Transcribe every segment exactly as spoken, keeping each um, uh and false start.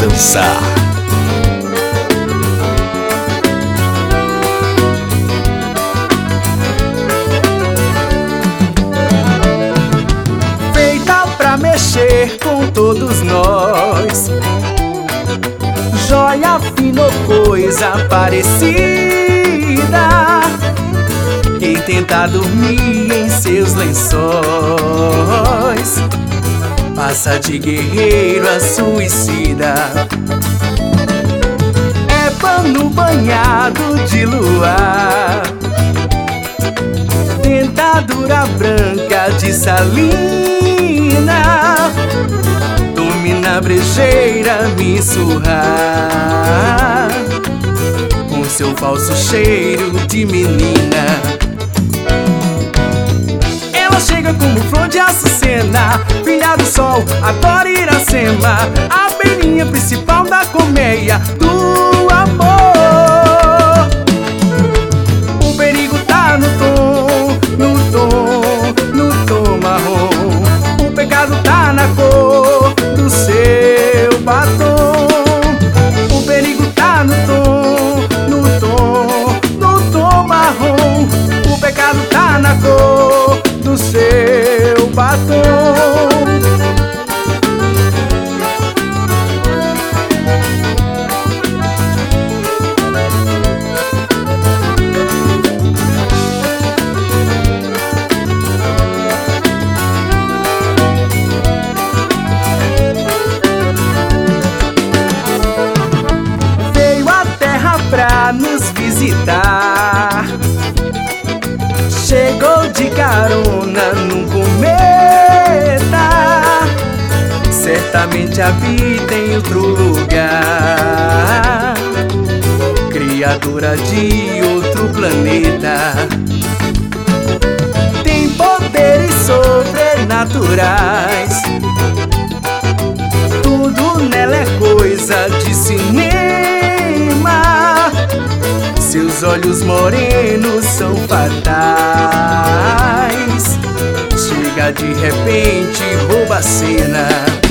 dançar. Feita pra mexer com todos nós, joia fina ou coisa parecida. Quem tenta dormir em seus lençóis passa de guerreiro a suicida. É pano banhado de luar, dentadura branca de salina, domina a brejeira me surrar com seu falso cheiro de menina. Ela chega como flor de açucena, filha do sol, adora Iracema, a abelhinha principal da colmeia do amor. O perigo tá no tom, no tom, no tom marrom. O pecado tá na cor do seu batom. O perigo tá no tom, no tom, no tom marrom. O pecado tá na cor do seu batom. Veio à terra pra nos visitar, chegou de carona num cometa. Certamente habita em outro lugar, criatura de outro planeta. Tem poderes sobrenaturais, tudo nela é coisa de cinema. Seus olhos morenos são fatais, chega de repente, rouba a cena.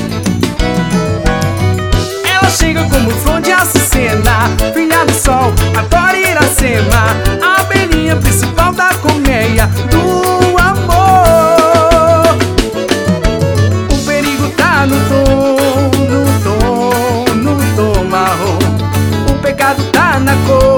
Ela chega como flor de açucena, filha do sol, adora Iracema, a abelhinha principal da colmeia do amor. O perigo tá no tom, no tom, no tom marrom. O pecado tá na cor